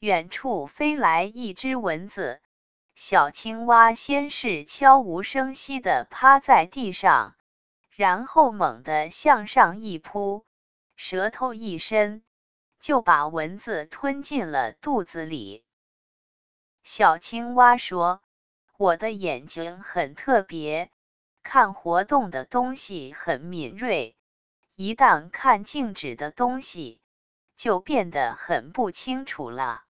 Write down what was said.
远处飞来一只蚊子，小青蛙先是悄无声息地趴在地上，然后猛地向上一扑，舌头一伸，就把蚊子吞进了肚子里。小青蛙说：“我的眼睛很特别，看活动的东西很敏锐，一旦看静止的东西，就变得很不清楚了。”